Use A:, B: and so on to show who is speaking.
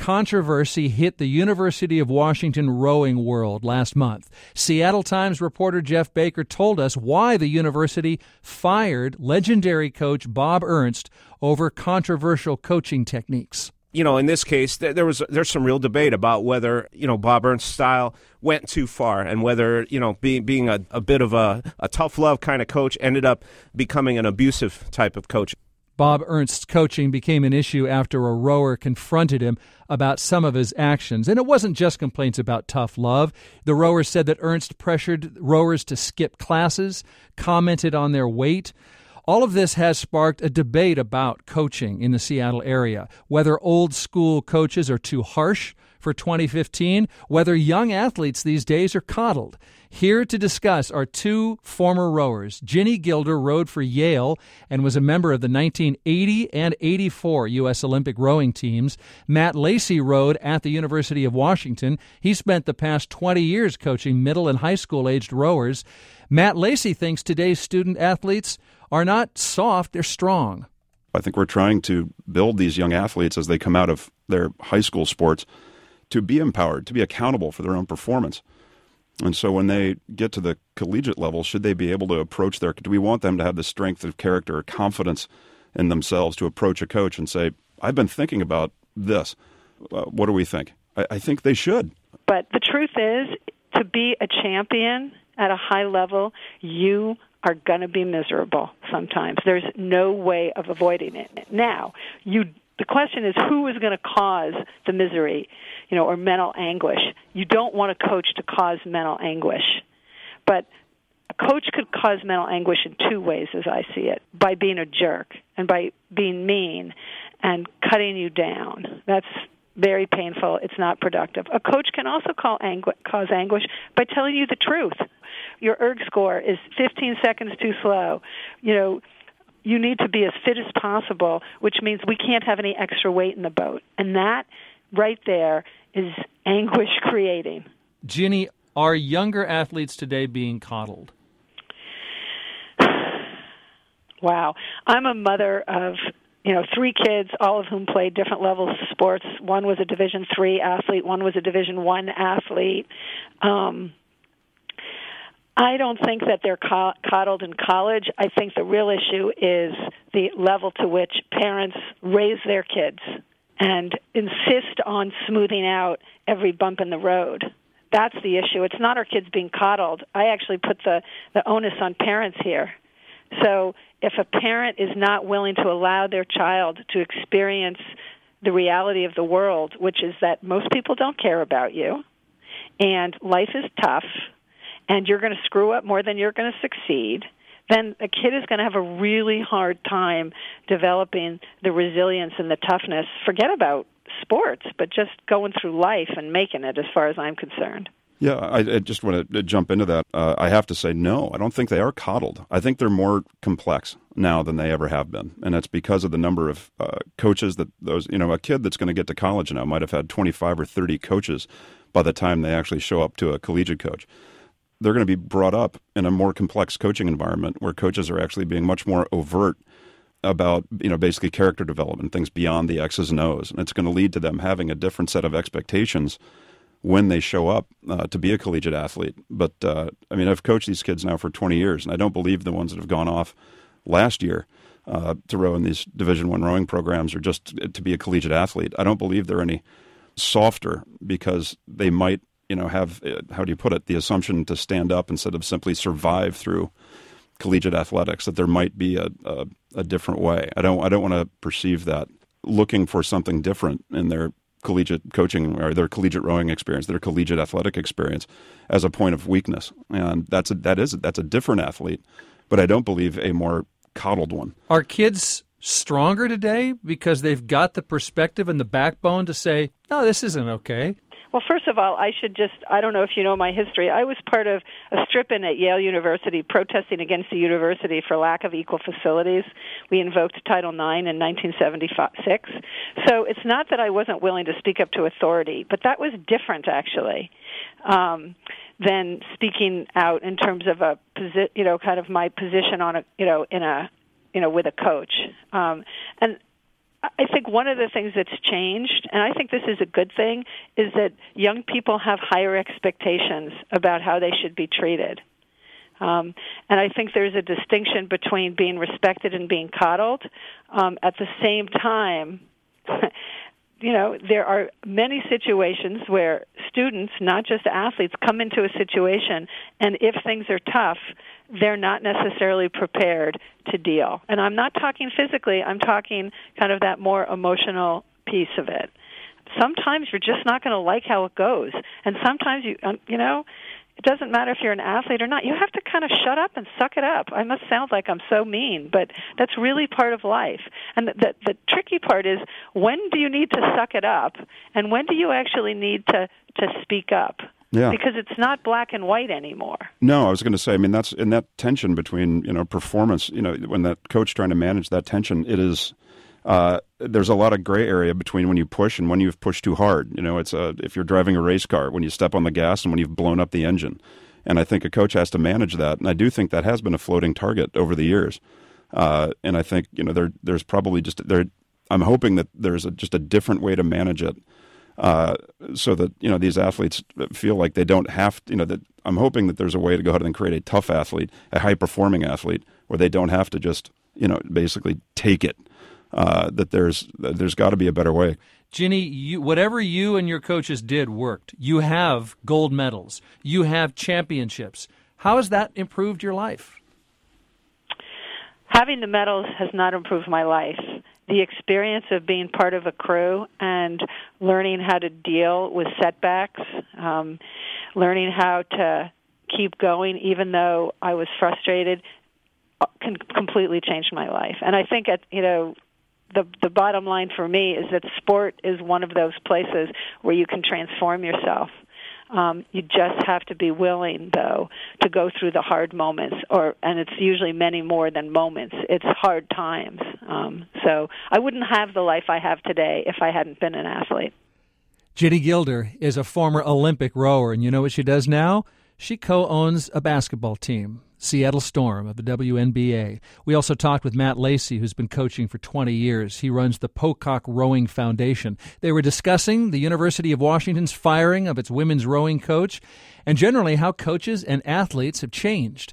A: controversy hit the University of Washington rowing world last month. Seattle Times reporter Jeff Baker told us why the university fired legendary coach Bob Ernst over controversial coaching techniques.
B: In this case, there's some real debate about whether, Bob Ernst's style went too far and whether, being a bit of a tough love kind of coach ended up becoming an abusive type of coach.
A: Bob Ernst's coaching became an issue after a rower confronted him about some of his actions. And it wasn't just complaints about tough love. The rower said that Ernst pressured rowers to skip classes, commented on their weight. All of this has sparked a debate about coaching in the Seattle area, whether old school coaches are too harsh for 2015, whether young athletes these days are coddled. Here to discuss are two former rowers. Ginny Gilder rowed for Yale and was a member of the 1980 and 84 U.S. Olympic rowing teams. Matt Lacey rowed at the University of Washington. He spent the past 20 years coaching middle and high school-aged rowers. Matt Lacey thinks today's student athletes are not soft, they're strong.
C: I think we're trying to build these young athletes as they come out of their high school sports to be empowered, to be accountable for their own performance. And so when they get to the collegiate level, should they be able to approach do we want them to have the strength of character or confidence in themselves to approach a coach and say, I've been thinking about this. What do we think? I think they should.
D: But the truth is, to be a champion at a high level, you are going to be miserable sometimes. There's no way of avoiding it. Now, the question is, who is going to cause the misery, or mental anguish? You don't want a coach to cause mental anguish. But a coach could cause mental anguish in two ways, as I see it, by being a jerk and by being mean and cutting you down. That's very painful. It's not productive. A coach can also cause anguish by telling you the truth. Your erg score is 15 seconds too slow. You need to be as fit as possible, which means we can't have any extra weight in the boat. And that right there is anguish creating.
A: Ginny, are younger athletes today being coddled?
D: Wow. I'm a mother of 3 kids, all of whom played different levels of sports. One was a Division III athlete. One was a Division I athlete. I don't think that they're coddled in college. I think the real issue is the level to which parents raise their kids and insist on smoothing out every bump in the road. That's the issue. It's not our kids being coddled. I actually put the onus on parents here. So if a parent is not willing to allow their child to experience the reality of the world, which is that most people don't care about you, and life is tough, and you're going to screw up more than you're going to succeed, then a kid is going to have a really hard time developing the resilience and the toughness. Forget about sports, but just going through life and making it, as far as I'm concerned.
C: Yeah, I just want to jump into that. I have to say, no, I don't think they are coddled. I think they're more complex now than they ever have been. And that's because of the number of coaches that a kid that's going to get to college now might have had 25 or 30 coaches by the time they actually show up to a collegiate coach. They're going to be brought up in a more complex coaching environment where coaches are actually being much more overt about, basically character development, things beyond the X's and O's. And it's going to lead to them having a different set of expectations when they show up to be a collegiate athlete. But, I've coached these kids now for 20 years, and I don't believe the ones that have gone off last year to row in these Division I rowing programs or just to be a collegiate athlete. I don't believe they're any softer because they might, have, how do you put it, the assumption to stand up instead of simply survive through collegiate athletics, that there might be a different way. I don't want to perceive that looking for something different in their collegiate coaching or their collegiate rowing experience, their collegiate athletic experience as a point of weakness. And that's a different athlete, but I don't believe a more coddled one.
A: Are kids stronger today because they've got the perspective and the backbone to say, no, this isn't okay?
D: Well, first of all, I don't know if you know my history. I was part of a strip-in at Yale University protesting against the university for lack of equal facilities. We invoked Title IX in 1976. So it's not that I wasn't willing to speak up to authority, but that was different, actually, than speaking out in terms of kind of my position on with a coach. And I think one of the things that's changed, and I think this is a good thing, is that young people have higher expectations about how they should be treated. And I think there's a distinction between being respected and being coddled. At the same time, there are many situations where students, not just athletes, come into a situation, and if things are tough, they're not necessarily prepared to deal. And I'm not talking physically, I'm talking kind of that more emotional piece of it. Sometimes you're just not going to like how it goes. And sometimes, it doesn't matter if you're an athlete or not. You have to kind of shut up and suck it up. I must sound like I'm so mean, but that's really part of life. And the tricky part is, when do you need to suck it up, and when do you actually need to speak up?
C: Yeah.
D: Because it's not black and white anymore.
C: No, I was going to say, that's in that tension between, performance, when that coach trying to manage that tension, it is, there's a lot of gray area between when you push and when you've pushed too hard. It's if you're driving a race car, when you step on the gas and when you've blown up the engine. And I think a coach has to manage that. And I do think that has been a floating target over the years. And I think, there's probably I'm hoping that there's just a different way to manage it. So that, these athletes feel like they don't have to, that I'm hoping that there's a way to go ahead and create a tough athlete, a high-performing athlete, where they don't have to just, basically take it. That there's got to be a better way.
A: Ginny, whatever you and your coaches did worked. You have gold medals. You have championships. How has that improved your life?
D: Having the medals has not improved my life. The experience of being part of a crew and learning how to deal with setbacks, learning how to keep going even though I was frustrated, completely changed my life. And I think the bottom line for me is that sport is one of those places where you can transform yourself. You just have to be willing, though, to go through the hard moments, and it's usually many more than moments. It's hard times. So I wouldn't have the life I have today if I hadn't been an athlete.
A: Ginny Gilder is a former Olympic rower, and you know what she does now? She co-owns a basketball team, Seattle Storm of the WNBA. We also talked with Matt Lacey, who's been coaching for 20 years. He runs the Pocock Rowing Foundation. They were discussing the University of Washington's firing of its women's rowing coach and generally how coaches and athletes have changed.